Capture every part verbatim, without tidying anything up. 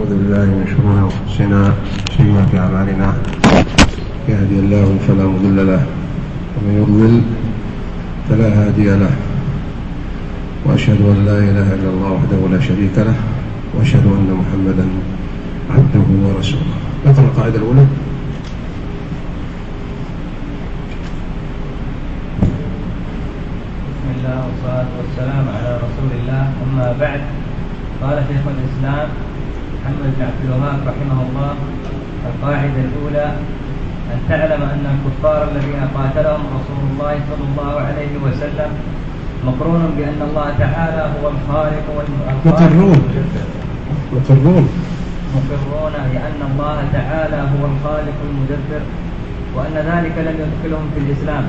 ونعوذ بالله من شرور أنفسنا وسيئات أعمالنا، يهدي الله فلا مضل له ومن يضلل فلا هادي له، وأشهد أن لا إله إلا الله وحده لا شريك له، وأشهد أن محمدا عبده ورسوله. نقرأ القاعدة الأولى. بسم الله والصلاة والسلام على رسول الله، أما بعد. قال شيخ الإسلام محمد بن عبد الوهاب رحمه الله: القاعدة الأولى أن تعلم أن الكفار الذين قاتلهم رسول الله صلى الله عليه وسلم مقرون بأن الله تعالى هو الخالق مقرون مقرون مقرون بأن الله تعالى هو الخالق المدبر، وأن ذلك لم يدخلهم في الإسلام.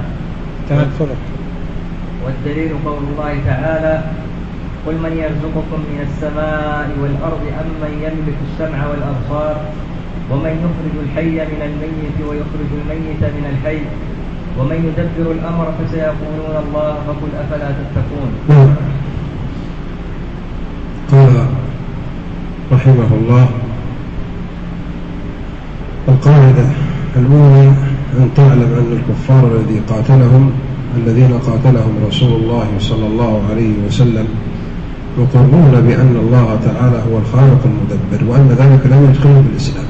والدليل قول الله تعالى: قل من يرزقكم من السماء والأرض أم من يملك السمع والأبصار ومن يخرج الحي من الميت ويخرج الميت من الحي ومن يدبر الأمر فسيقولون الله فقل أفلا تتقون. قال رحمه الله: القاعدة الأولى أن تعلم أن الكفار الذي قاتلهم الذين قاتلهم رسول الله صلى الله عليه وسلم يقرون بأن الله تعالى هو الخالق المدبر، وأن ذلك لم يدخلهم في الإسلام.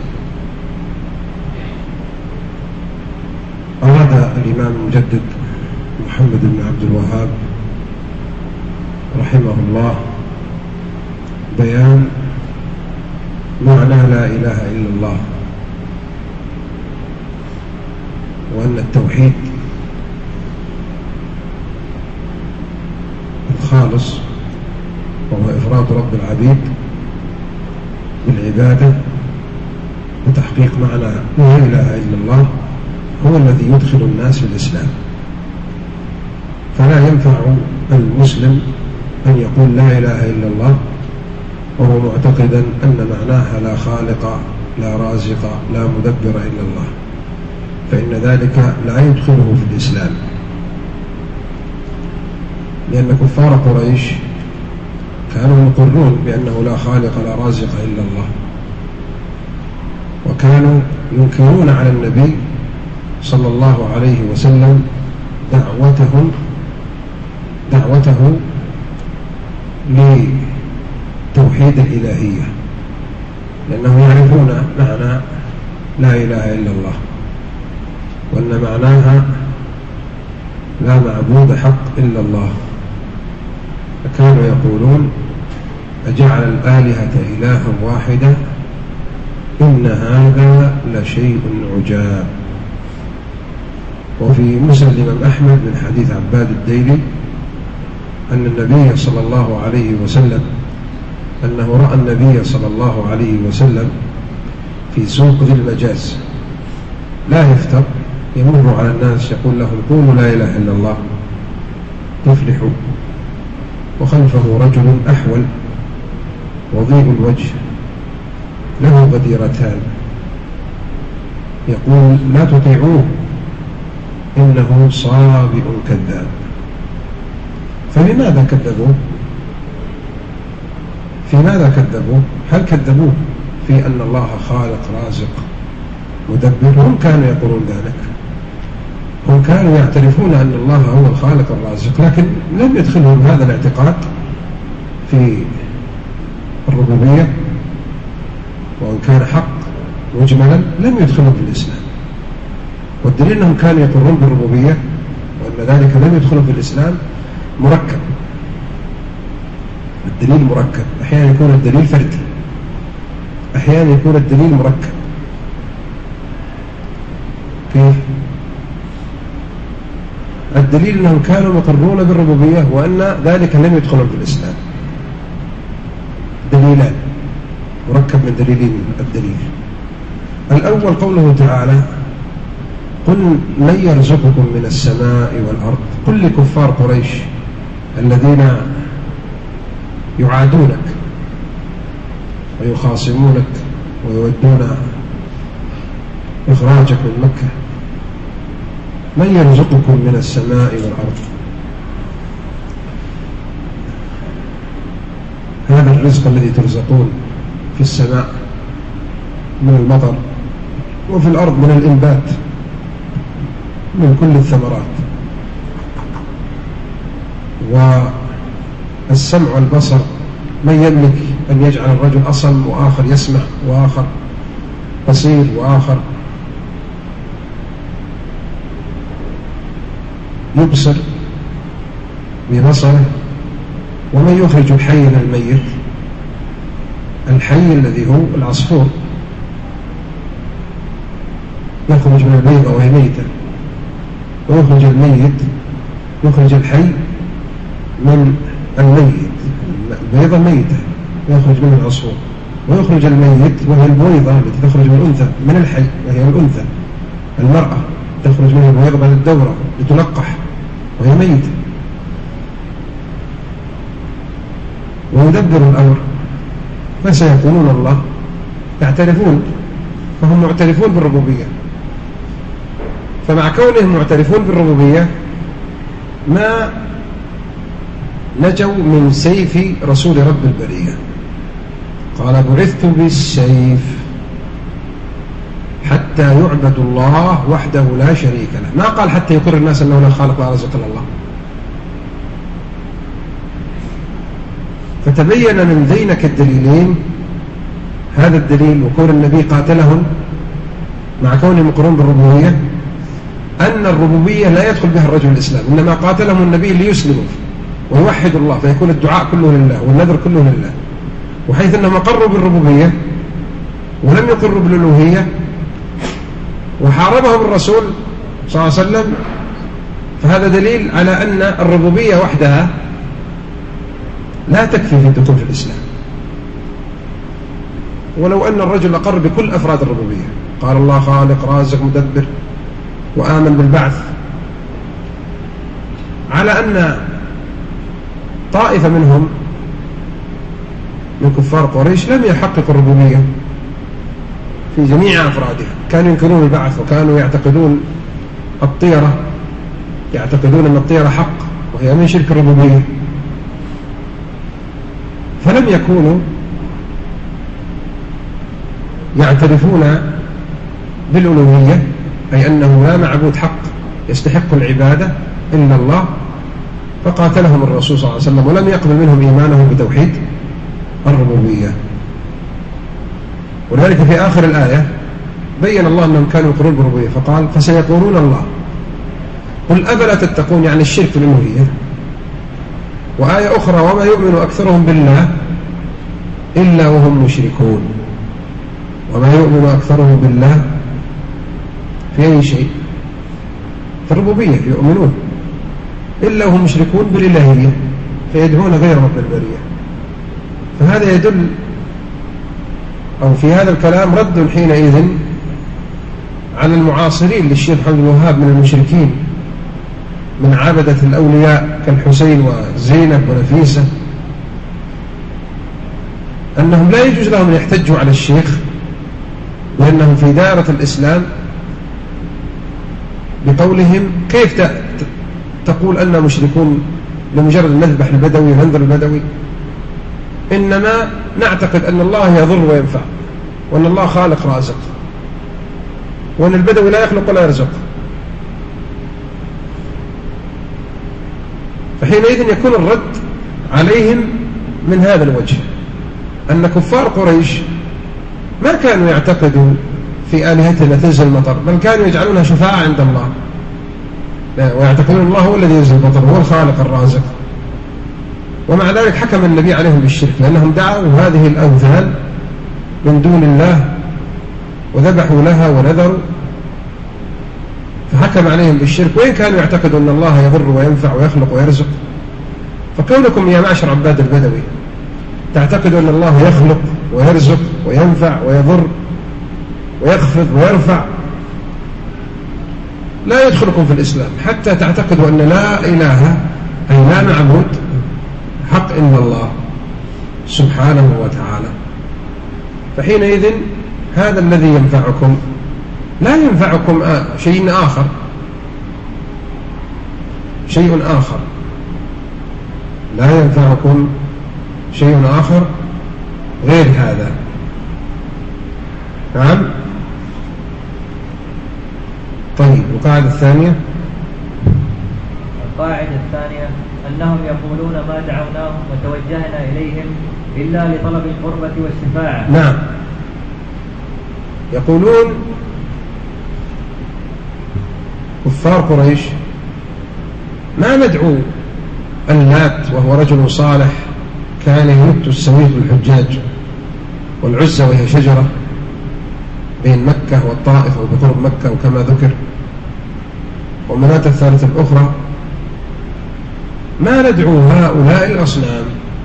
أراد الإمام المجدد محمد بن عبد الوهاب رحمه الله بيان معنى لا إله إلا الله، وأن التوحيد الخالص وهو إفراد رب العبيد بالعبادة وتحقيق معنى لا إله إلا الله هو الذي يدخل الناس في الإسلام. فلا ينفع المسلم أن يقول لا إله إلا الله وهو معتقدا أن معناها لا خالق لا رازق لا مدبر إلا الله، فإن ذلك لا يدخله في الإسلام، لأن كفار قريش كانوا يقرون بأنه لا خالق لا رازق إلا الله، وكانوا ينكرون على النبي صلى الله عليه وسلم دعوته دعوته لتوحيد الإلهية، لأنهم يعرفون معنى لا إله إلا الله، وأن معناها لا معبود حق إلا الله. فكانوا يقولون: أجعل الآلهة إلها واحدة إن هذا لشيء عجاب. وفي مسند الإمام أحمد من حديث عباد الديلي أن النبي صلى الله عليه وسلم أنه رأى النبي صلى الله عليه وسلم في سوق ذي المجاز لا يفتر، يمر على الناس يقول لهم: قولوا لا إله إلا الله تفلحوا، وخلفه رجل أحول وضيء الوجه له غديرتان يقول: لا تطيعوه إنه صابئ كذاب. فلماذا كذبوه؟ في ماذا كذبوه؟ هل كذبوه في أن الله خالق رازق مدبر؟ هم كانوا يقولون ذلك، هم كانوا يعترفون أن الله هو الخالق الرازق، لكن لم يدخلهم هذا الاعتقاد في الربوبية، وإن كان حق مجملا لم يدخلهم في الإسلام. والدليل أنهم كانوا يقرون بالربوبية وأن ذلك لم يدخلهم في الإسلام مركب. الدليل مركب، أحيانا يكون الدليل فردي، أحيانا يكون الدليل مركب. كيف؟ الدليل أنهم كانوا يقرون بالربوبية وأن ذلك لم يدخلهم في الإسلام. دليلان، مركب من دليلين. الدليل الأول قوله تعالى: قل من يرزقكم من السماء والأرض. قل لكفار قريش الذين يعادونك ويخاصمونك ويودون إخراجك من مكة: من يرزقكم من السماء والأرض؟ هذا الرزق الذي ترزقون في السماء من المطر، وفي الأرض من الإنبات من كل الثمرات، والسمع والبصر، من يملك أن يجعل الرجل أصم وآخر يسمع وآخر بصير وآخر يبصر ببصره، ومن يخرج الحي من الميت، الحي الذي هو العصفور يخرج من البيضة وهي ميتة، ويخرج الميت يخرج الحي من الميت، البيضة ميتة يخرج منه العصفور، ويخرج الميت وهي البويضة التي تخرج من الأنثى من الحي وهي الأنثى، المرأة تخرج منها البويضة بعد الدورة لتلقح وهي ميتة، ويدبر الأمر. فسيقولون الله، يعترفون، فهم معترفون بالربوبية. فمع كونهم معترفون بالربوبية ما نجوا من سيف رسول رب البرية. قال بعثت بالسيف حتى يعبد الله وحده لا شريك له، ما قال حتى يقر الناس أنه لا خالق ولا رازق إلا الله. فتبين من ذينك الدليلين، هذا الدليل وكون النبي قاتلهم مع كونهم يقرون بالربوبية، أن الربوبية لا يدخل بها الرجل الإسلام، إنما قاتلهم النبي ليسلموا ويوحدوا الله، فيكون الدعاء كله لله والنذر كله لله. وحيث أنهم أقروا بالربوبية ولم يقروا بالألوهية وحاربهم الرسول صلى الله عليه وسلم، فهذا دليل على أن الربوبية وحدها لا تكفي في الدخول في الإسلام. ولو أن الرجل أقر بكل أفراد الربوبية، قال الله خالق رازق مدبر، وآمن بالبعث، على أن طائفة منهم من كفار قريش لم يحققوا الربوبية في جميع أفرادها، كانوا ينكرون البعث، وكانوا يعتقدون الطيرة، يعتقدون أن الطيرة حق وهي من شرك الربوبية، فلم يكونوا يعترفون بالألوهية، أي أنه لا معبود حق يستحق العبادة إلا الله، فقاتلهم الرسول صلى الله عليه وسلم ولم يقبل منهم إيمانهم بتوحيد الربوبية. ولذلك في آخر الآية بين الله أنهم كانوا يقرون بالربوبية، فقال فسيقولون الله قل أفلا تتقون، يعني الشرك في الألوهية. وآية أخرى وما يؤمن أكثرهم بالله إلا وهم مشركون، وما يؤمن أكثرهم بالله في أي شيء، في الربوبية يؤمنون، إلا وهم مشركون بالإلهية فيدعون غير رب البرية. فهذا يدل، أو في هذا الكلام رد حينئذ على المعاصرين للشيخ محمد بن الوهاب من المشركين من عبدة الأولياء كالحسين وزينب ونفيسة، أنهم لا يجوز لهم أن يحتجوا على الشيخ لأنهم في دائرة الإسلام بقولهم كيف تقول أننا مشركون لمجرد نذبح البدوي وننذر البدوي، إنما نعتقد أن الله يضر وينفع، وأن الله خالق رازق، وأن البدوي لا يخلق ولا يرزق. فحينئذ يكون الرد عليهم من هذا الوجه، أن كفار قريش ما كانوا يعتقدوا في آلهتهم لا تنزل المطر، بل كانوا يجعلونها شفاعة عند الله، ويعتقدون الله هو الذي ينزل المطر، هو الخالق الرازق. ومع ذلك حكم النبي عليهم بالشرك، لأنهم دعوا هذه الأوثان من دون الله وذبحوا لها ونذروا، فحكم عليهم بالشرك، وإن كانوا يعتقدوا أن الله يضر وينفع ويخلق ويرزق. فكونكم يا معشر عباد البدوي تعتقدوا أن الله يخلق ويرزق وينفع ويضر ويخفض ويرفع، لا يدخلكم في الإسلام حتى تعتقدوا أن لا إله أي لا معبود حق إلا الله سبحانه وتعالى. فحينئذ هذا الذي ينفعكم لا ينفعكم شيء آخر، شيء آخر لا ينفعكم شيء آخر غير هذا. نعم. طيب، القاعدة الثانية. القاعدة الثانية أنهم يقولون ما دعوناهم وتوجهنا إليهم إلا لطلب القربة والشفاعة. نعم، يقولون كفار قريش ما ندعو اللات وهو رجل صالح كان يمت السويق الحجاج، والعزة وهي شجرة بين مكة والطائف أو بقرب مكة وكما ذكر، ومناة الثالثة الأخرى، ما ندعو هؤلاء الأصنام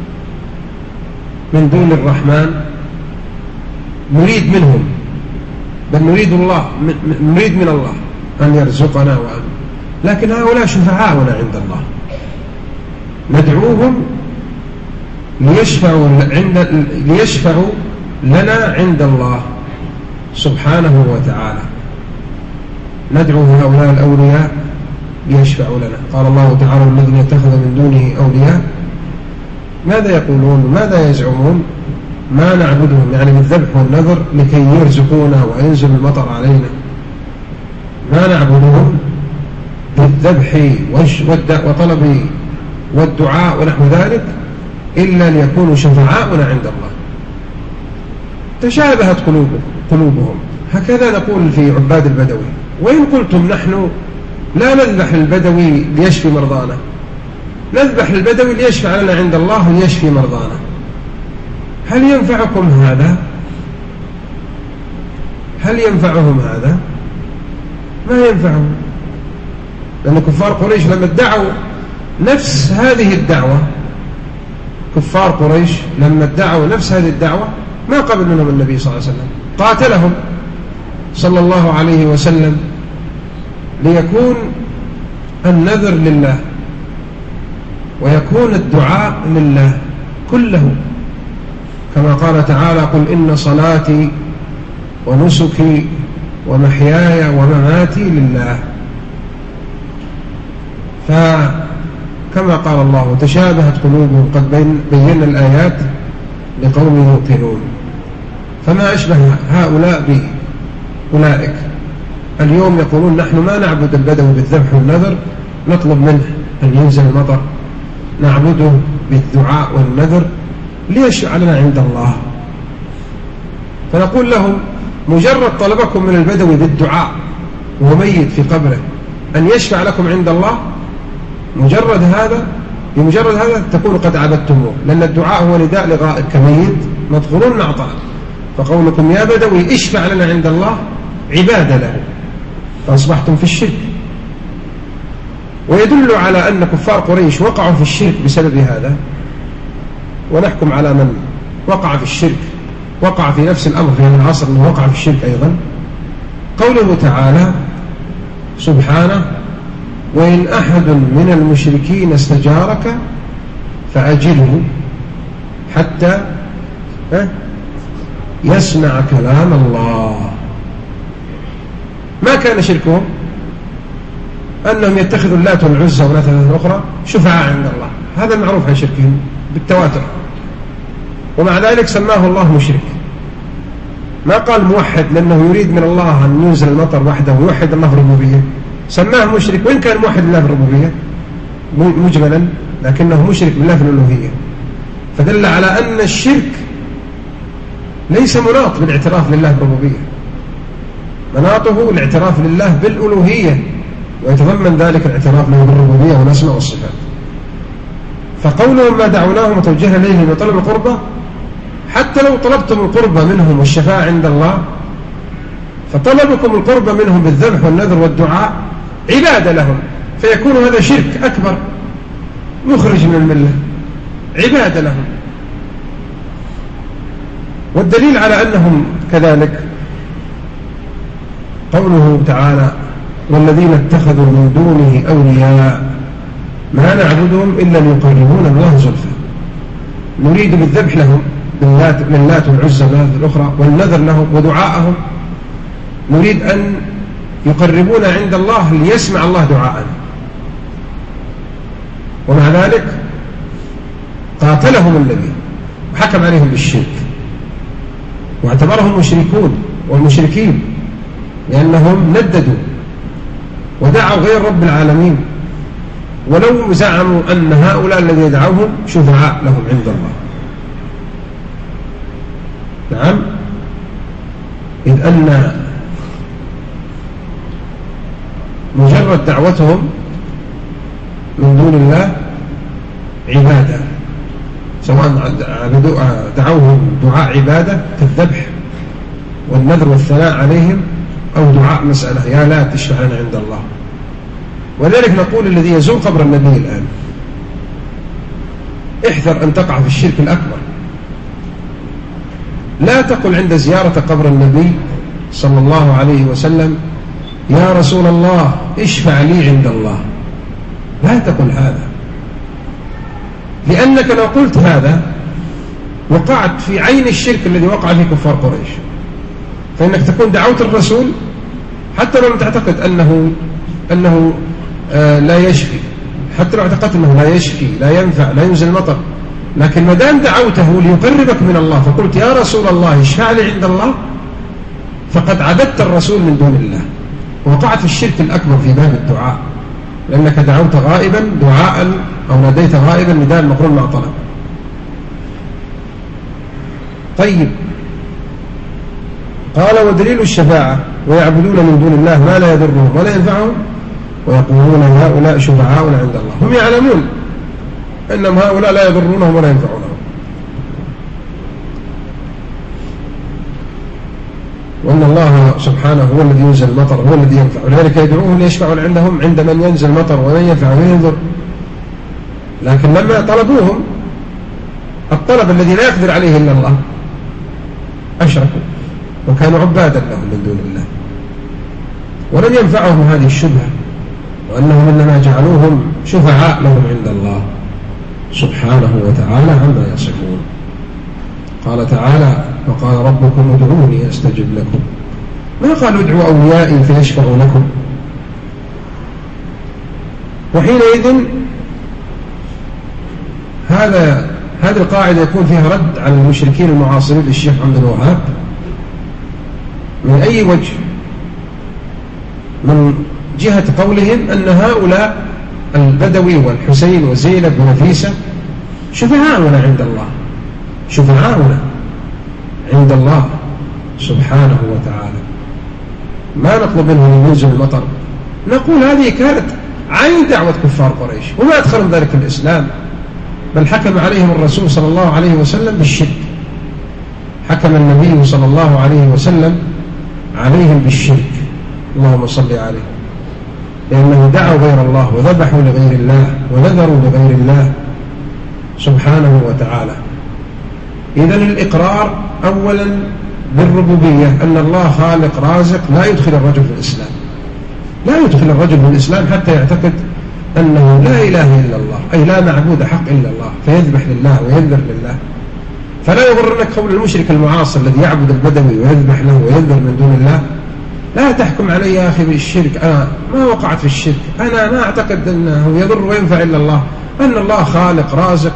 من دون الرحمن نريد منهم، بل نريد الله نريد من الله أن يرزقنا وأن، لكن هؤلاء شفعاؤنا عند الله ندعوهم ليشفعوا عند ليشفعوا لنا عند الله سبحانه وتعالى. ندعو هؤلاء الأولياء ليشفعوا لنا. قال الله تعالى: الذين اتخذوا من دونه أولياء. ماذا يقولون؟ ماذا يزعمون؟ ما نعبدهم يعني بالذبح والنذر لكي يرزقونا وينزل المطر علينا. ما نعبدهم بالذبح وطلب والدعاء ونحو ذلك إلا ليكونوا شفعاؤنا عند الله. تشابهت قلوبهم. هكذا نقول في عباد البدوي: وإن قلتم نحن لا نذبح البدوي ليشفي مرضانا، نذبح البدوي ليشفع لنا عند الله ليشفي مرضانا، هل ينفعكم هذا؟ هل ينفعهم هذا؟ ما ينفعهم، لأن كفار قريش لما ادعوا نفس هذه الدعوة كفار قريش لما ادعوا نفس هذه الدعوة ما قبل منهم النبي صلى الله عليه وسلم، قاتلهم صلى الله عليه وسلم ليكون النذر لله ويكون الدعاء لله كله، كما قال تعالى: قل إن صلاتي ونسكي ومحياي ومماتي لله. فكما قال الله: تشابهت قلوبهم قد بينا الآيات لقوم يوقنون. فما أشبه هؤلاء بأولئك. اليوم يقولون: نحن ما نعبد البدو بالذبح والنذر، نطلب منه أن ينزل المطر، نعبده بالدعاء والنذر ليشفع لنا عند الله. فنقول لهم: مجرد طلبكم من البدوي بالدعاء وهو ميت في قبره أن يشفع لكم عند الله، مجرد هذا بمجرد هذا تكون قد عبدتموه، لأن الدعاء هو نداء لغائب كميت مدخولون معطاء. فقولكم يا بدوي اشفع لنا عند الله عبادة له، فأصبحتم في الشرك. ويدل على أن كفار قريش وقعوا في الشرك بسبب هذا، ونحكم على من وقع في الشرك وقع في نفس الأمر في هذا العصر أنه وقع في الشرك أيضا. قوله تعالى سبحانه: وإن أحد من المشركين استجارك فأجره حتى يسمع كلام الله. ما كان شركهم أنهم يتخذوا اللات والعزى والثلاثة الأخرى شفعاء عند الله، هذا المعروف عن شركهم بالتواتر، ومع ذلك سماه الله مشرك. ما قال موحد لأنه يريد من الله أن ينزل المطر وحده ويوحد الله في الربوبية، سماه مشرك وإن كان موحد لله في الربوبية مجملا، لكنه مشرك بالله في الألوهية. فدل على أن الشرك ليس مناط بالاعتراف لله بالربوبية، مناطه الاعتراف لله بالألوهية، ويتضمن ذلك الاعتراف له بالربوبية والأسماء والصفات. فقولهم ما دعوناهم وتوجهنا إليهم وطلب القربة، حتى لو طلبتم القربة منهم والشفاعة عند الله، فطلبكم القربة منهم بالذبح والنذر والدعاء عبادة لهم، فيكون هذا شرك أكبر مخرج من الملة، عبادة لهم. والدليل على أنهم كذلك قوله تعالى: والذين اتخذوا من دونه أولياء ما نعبدهم إلا ليقربونا الله زلفى. نريد بالذبح لهم للات والعزى الأخرى والنذر لهم ودعاءهم، نريد أن يقربونا عند الله ليسمع الله دعاءنا. ومع ذلك قاتلهم النبي وحكم عليهم بالشرك واعتبرهم مشركون والمشركين، لأنهم نددوا ودعوا غير رب العالمين، ولو زعموا أن هؤلاء الذين يدعوهم شفعاء لهم عند الله. نعم، إذ أن مجرد دعوتهم من دون الله عبادة، سواء دعوهم دعاء عبادة كالذبح والنذر والثناء عليهم، أو دعاء مسألة يا لا تشفع لنا عند الله. ولذلك نقول الذي يزور قبر النبي الآن احذر أن تقع في الشرك الأكبر. لا تقل عند زيارة قبر النبي صلى الله عليه وسلم يا رسول الله اشفع لي عند الله، لا تقل هذا، لأنك لو قلت هذا وقعت في عين الشرك الذي وقع فيه كفار قريش. فإنك تكون دعوت الرسول حتى لو تعتقد أنه أنه آه لا يشفي، حتى لو اعتقدت أنه لا يشفي لا ينفع لا ينزل المطر، لكن ما دام دعوته ليقربك من الله فقلت يا رسول الله اشفع لي عند الله، فقد عبدت الرسول من دون الله، وقعت في الشرك الأكبر في باب الدعاء، لأنك دعوت غائبا دعاء أو ناديت غائبا نداء مقرون مع طلب. طيب، قال ودليل الشفاعة ويعبدون من دون الله ما لا يضرهم ولا ينفعهم ويقولون هؤلاء شفعاؤنا عند الله. هم يعلمون أنهم هؤلاء لا يضرونهم ولا ينفعونهم، وأن الله سبحانه هو الذي ينزل المطر هو الذي ينفع، ولذلك يدعوهم ليشفعوا عندهم عند من ينزل المطر ومن ينفع ومن يضر. لكن لما طلبوهم الطلب الذي لا يقدر عليه إلا الله أشركوا وكانوا عبادا لهم من دون الله، ولم ينفعهم هذه الشبهة، وأنهم إنما جعلوهم شفعاء لهم عند الله سبحانه وتعالى عما يصفون. قال تعالى وقال ربكم ادعوني أستجب لكم، ما قالوا ادعوا أوليائي فيشفعوا لكم. وحينئذ هذا هذه القاعدة يكون فيها رد على المشركين المعاصرين للشيخ عبد الوهاب من أي وجه؟ من جهة قولهم أن هؤلاء البدوي والحسين وزينب ونفيسة شفعاؤنا عند الله، شفعاؤنا عند الله سبحانه وتعالى، ما نطلب منهم أن ينزل المطر. نقول هذه كانت عين دعوة كفار قريش وما أدخلهم ذلك الإسلام، بل حكم عليهم الرسول صلى الله عليه وسلم بالشرك، حكم النبي صلى الله عليه وسلم عليهم بالشرك، اللهم صل عليه، لأنه دعوا غير الله وذبحوا لغير الله ونذروا لغير الله سبحانه وتعالى. إذن الإقرار أولا بالربوبية، أن الله خالق رازق، لا يدخل الرجل في الإسلام، لا يدخل الرجل في الإسلام حتى يعتقد أنه لا إله إلا الله، أي لا معبود حق إلا الله، فيذبح لله وينذر لله. فلا يغرنك قول المشرك المعاصر الذي يعبد البدوي ويذبح له وينذر من دون الله. لا تحكم علي يا أخي بالشرك، أنا ما وقعت في الشرك، أنا ما أعتقد أنه يضر وينفع إلا الله، أن الله خالق رازق،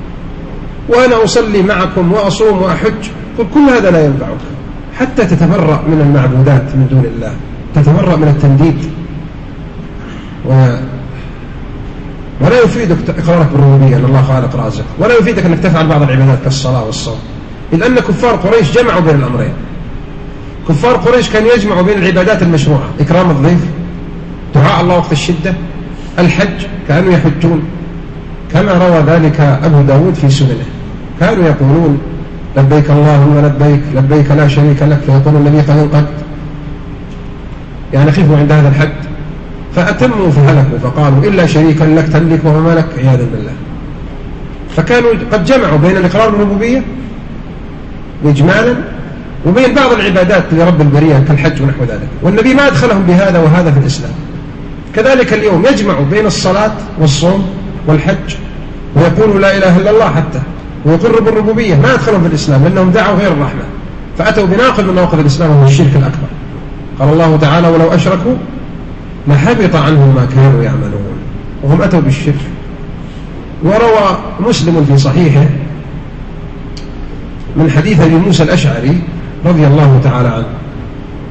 وأنا أصلي معكم وأصوم وأحج. قل كل هذا لا ينفعك حتى تتبرأ من المعبودات من دون الله، تتبرأ من التنديد، و... ولا يفيدك إقرارك بالربوبية أن الله خالق رازق، ولا يفيدك أنك تفعل بعض العبادات كالصلاة والصوم، إذ أن كفار قريش جمعوا بين الأمرين. كفار قريش كانوا يجمعوا بين العبادات المشروعة، إكرام الضيف، دعاء الله وقت الشدة، الحج، كانوا يحجون كما روى ذلك أبو داود في سننه، كانوا يقولون لبيك اللهم لبيك لبيك لا شريك لك، فيقول النبي قد قد يعني خفوا عند هذا الحد فأتموا فهلكوا، فقالوا إلا شريكا لك تملك وما ملك عياذا بالله. فكانوا قد جمعوا بين الإقرار بالربوبية إجمالا وبين بعض العبادات لرب البرية كالحج ونحو ذلك، والنبي ما أدخلهم بهذا وهذا في الإسلام. كذلك اليوم يجمع بين الصلاة والصوم والحج، ويقولوا لا إله إلا الله حتى، ويقر بالربوبية، ما أدخلهم في الإسلام لأنهم دعوا غير الرحمة، فأتوا بناقض من نواقض الإسلام وهو الشرك الأكبر. قال الله تعالى ولو أشركوا لحبط عنهم ما كانوا يعملون، وهم أتوا بالشرك. وروى مسلم في صحيحه من حديث أبي موسى الأشعري رضي الله تعالى عنه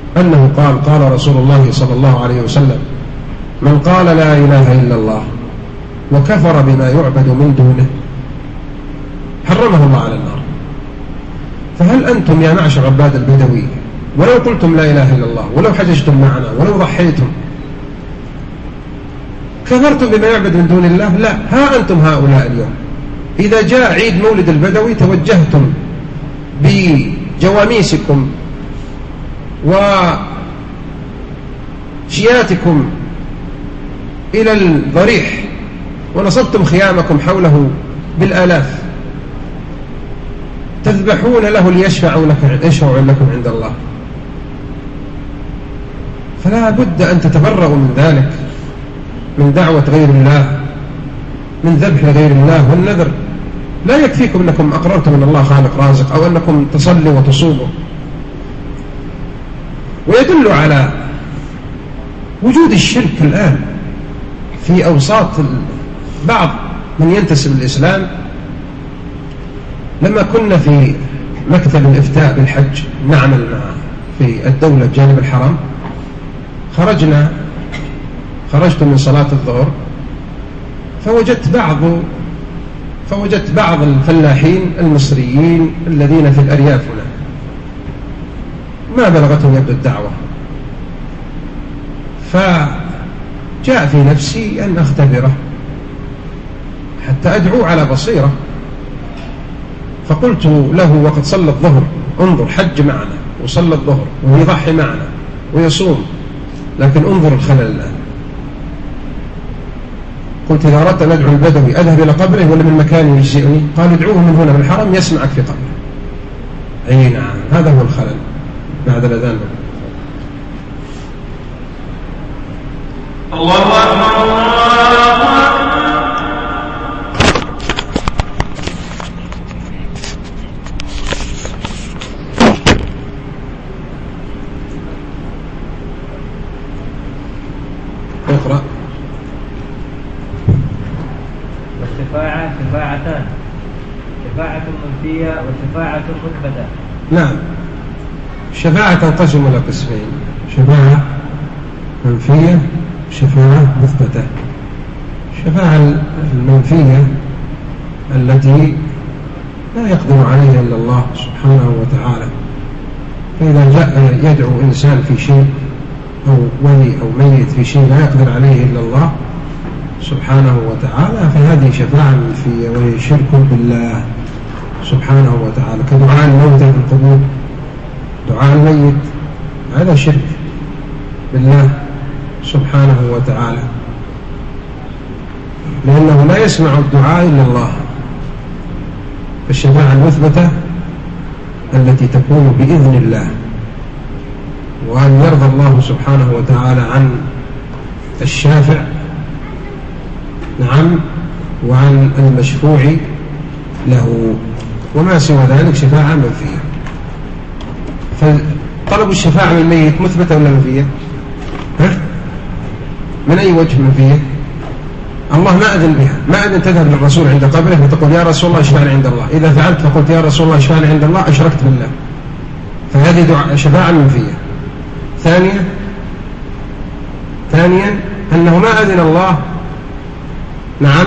أنه قال قال رسول الله صلى الله عليه وسلم: من قال لا إله إلا الله وكفر بما يعبد من دونه حرمه الله على النار. فهل أنتم يا معشر عباد البدوي ولو قلتم لا إله إلا الله ولو حججتم معنا ولو ضحيتم كفرتم بما يعبد من دون الله؟ لا، ها أنتم هؤلاء اليوم إذا جاء عيد مولد البدوي توجهتم بجواميسكم وشياتكم إلى الضريح ونصبتم خيامكم حوله بالآلاف تذبحون له ليشفعوا لكم عند الله. فلا بد أن تتبرؤوا من ذلك، من دعوة غير الله، من ذبح غير الله والنذر. لا يكفيكم أنكم أقررتم أن الله خالق رازق أو أنكم تصلوا وتصوموا. ويدل على وجود الشرك الآن في أوساط بعض من ينتسب الإسلام. لما كنا في مكتب الإفتاء بالحج نعمل مع في الدولة بجانب الحرم، خرجنا خرجت من صلاة الظهر فوجدت بعض فوجدت بعض الفلاحين المصريين الذين في الأرياف هنا ما بلغتهم يبدو الدعوة، فجاء في نفسي أن أختبره حتى أدعو على بصيرة. فقلت له وقد صلى الظهر: انظر، حج معنا وصلى الظهر ويضحي معنا ويصوم، لكن انظر الخلل الآن. قلت: إذا أردت أن أدعو البدوي أذهب إلى قبره ولا من مكان يجزئني؟ قال: ادعوه من هنا من الحرم يسمعك في قبره. أي نعم، هذا هو الخلل بعد الأذان. الله أكبر الله أكبر. اقرأ. والشفاعة شفاعتان: شفاعة منفية وشفاعة مثبتة. نعم، الشفاعة تنقسم إلى قسمين: شفاعة منفية وشفاعة مثبتة. الشفاعة المنفية التي لا يقدر عليها إلا الله سبحانه وتعالى، فإذا جاء يدعو إنسان في شيء أو ولي أو ميت في شيء لا يقدر عليه إلا الله سبحانه وتعالى فهذه شفاعة منفية وهي شرك بالله سبحانه وتعالى، كدعاء الموتى في القبور. دعاء الميت هذا شرك بالله سبحانه وتعالى، لأنه لا يسمع الدعاء إلا الله. الشفاعة المثبتة التي تكون بإذن الله، وأن يرضى الله سبحانه وتعالى عن الشافع، نعم، وعن المشفوع له، وما سوى ذلك شفاعة منفية. فطلب الشفاعة من الميت مثبتة ولا منفية؟ ها؟ من أي وجه منفية؟ الله ما أذن بها، ما أذن تذهب للرسول عند قبره وتقول: يا رسول الله اشفعني عند الله. إذا فعلت فقلت: يا رسول الله اشفعني عند الله، أشركت بالله، فهذه دعاء شفاعة منفية. ثانيا ثانيا أنه ما أذن الله، نعم،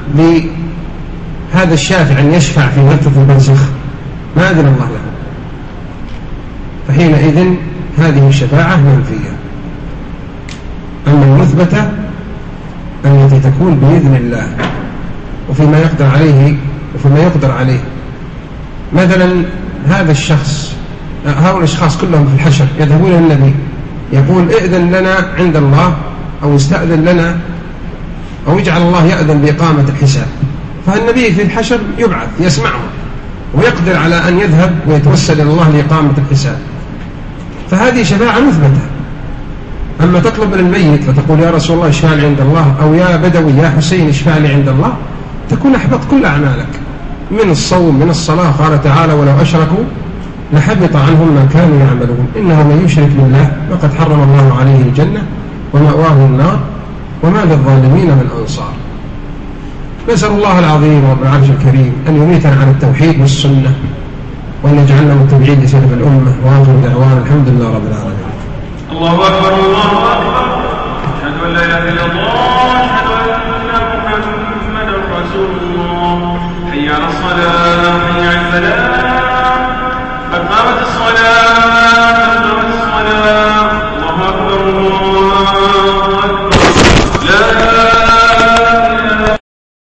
لهذا الشافع أن يشفع في ورثة البرزخ، ما أذن الله له، فحينئذ هذه الشفاعة منفية. أما المثبتة التي تكون بإذن الله وفيما يقدر عليه وفيما يقدر عليه، مثلا هذا الشخص، هؤلاء الأشخاص كلهم في الحشر يذهبون إلى النبي يقول: ائذن لنا عند الله، أو استأذن لنا، أو يجعل الله يأذن بإقامة الحساب. فالنبي في الحشر يبعث يسمعه ويقدر على أن يذهب ويتوسل إلى الله لإقامة الحساب، فهذه شفاعة مثبتة. أما تطلب من الميت فتقول: يا رسول الله اشفعني عند الله، أو يا بدوي يا حسين اشفعني عند الله، تكون أحبط كل أعمالك من الصوم من الصلاة. قال تعالى: ولو أشركوا لحبط عنهم ما كانوا يعملون، إنه من يشرك بالله فقد حرم الله عليه الجنة ومأواه النار وما للظالمين من أنصار. نسأل الله العظيم رب العرش الكريم أن يميتنا على التوحيد والسنة، وأن يجعلنا متبعين لسلف الأمة، وآخر دعوانا الحمد لله رب العالمين. الله أكبر الله أكبر أشهد أن لا إله إلا الله أشهد أن محمدا رسول الله حي على الصلاة حي على الفلاح قد قامت الصلاة